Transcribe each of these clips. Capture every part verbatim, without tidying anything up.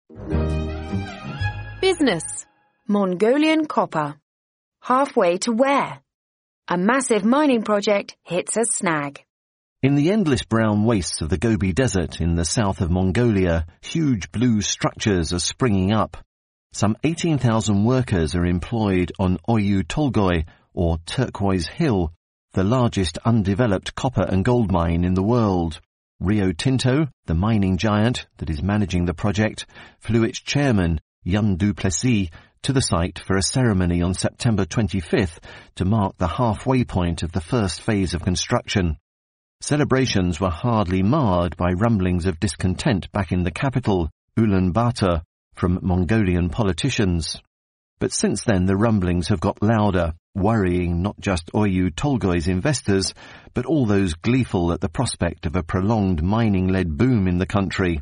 Business. Mongolian copper. Halfway to where? A massive mining project hits a snag. In the endless brown wastes of the Gobi Desert in the south of Mongolia, huge blue structures are springing up. Some eighteen thousand workers are employed on Oyu Tolgoi, or Turquoise Hill, the largest undeveloped copper and gold mine in the world. Rio Tinto, the mining giant that is managing the project, flew its chairman, Yun Du Plessis, to the site for a ceremony on September twenty-fifth to mark the halfway point of the first phase of construction. Celebrations were hardly marred by rumblings of discontent back in the capital, Ulaanbaatar, from Mongolian politicians. But since then the rumblings have got louder, worrying not just Oyu Tolgoi's investors, but all those gleeful at the prospect of a prolonged mining-led boom in the country.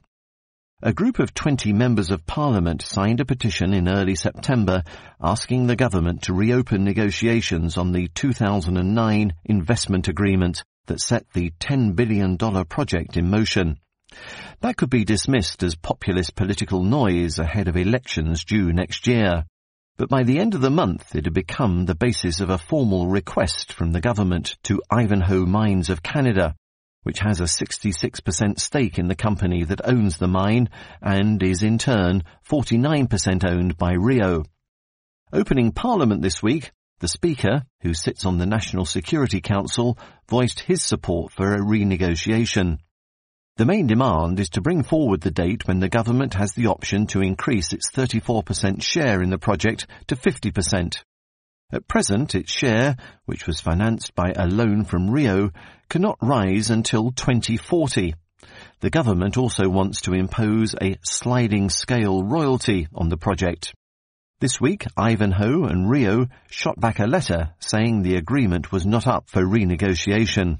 A group of twenty members of parliament signed a petition in early September asking the government to reopen negotiations on the two thousand nine investment agreement that set the ten billion dollars project in motion. That could be dismissed as populist political noise ahead of elections due next year. But by the end of the month it had become the basis of a formal request from the government to Ivanhoe Mines of Canada, which has a sixty-six percent stake in the company that owns the mine and is in turn forty-nine percent owned by Rio. Opening Parliament this week, the Speaker, who sits on the National Security Council, voiced his support for a renegotiation. The main demand is to bring forward the date when the government has the option to increase its thirty-four percent share in the project to fifty percent. At present, its share, which was financed by a loan from Rio, cannot rise until twenty forty. The government also wants to impose a sliding scale royalty on the project. This week, Ivanhoe and Rio shot back a letter saying the agreement was not up for renegotiation.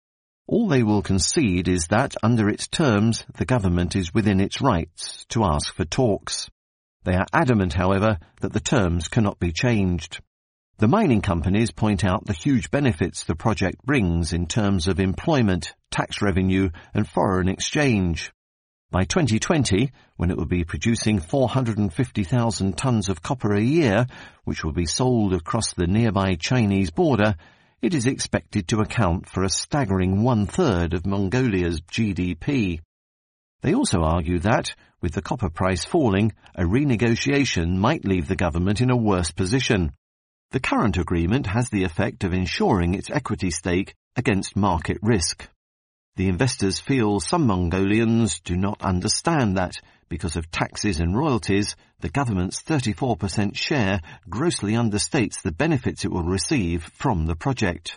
All they will concede is that, under its terms, the government is within its rights to ask for talks. They are adamant, however, that the terms cannot be changed. The mining companies point out the huge benefits the project brings in terms of employment, tax revenue and foreign exchange. By twenty twenty, when it will be producing four hundred fifty thousand tons of copper a year, which will be sold across the nearby Chinese border, it is expected to account for a staggering one-third of Mongolia's G D P. They also argue that, with the copper price falling, a renegotiation might leave the government in a worse position. The current agreement has the effect of ensuring its equity stake against market risk. The investors feel some Mongolians do not understand that, because of taxes and royalties, the government's thirty-four percent share grossly understates the benefits it will receive from the project.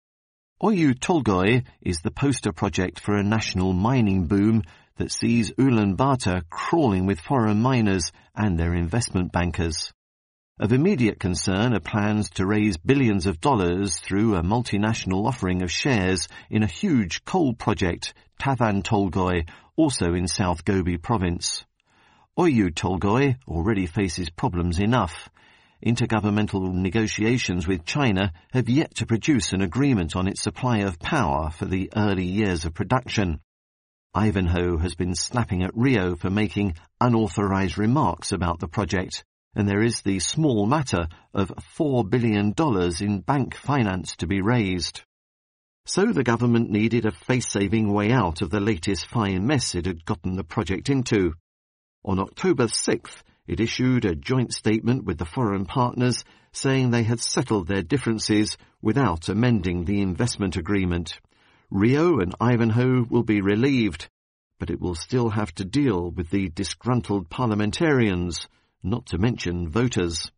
Oyu Tolgoi is the poster project for a national mining boom that sees Ulaanbaatar crawling with foreign miners and their investment bankers. Of immediate concern are plans to raise billions of dollars through a multinational offering of shares in a huge coal project, Tavan Tolgoi, also in South Gobi province. Oyu Tolgoi already faces problems enough. Intergovernmental negotiations with China have yet to produce an agreement on its supply of power for the early years of production. Ivanhoe has been snapping at Rio for making unauthorized remarks about the project, and there is the small matter of four billion dollars in bank finance to be raised. So the government needed a face-saving way out of the latest fine mess it had gotten the project into. On October sixth, it issued a joint statement with the foreign partners saying they had settled their differences without amending the investment agreement. Rio and Ivanhoe will be relieved, but it will still have to deal with the disgruntled parliamentarians, not to mention voters.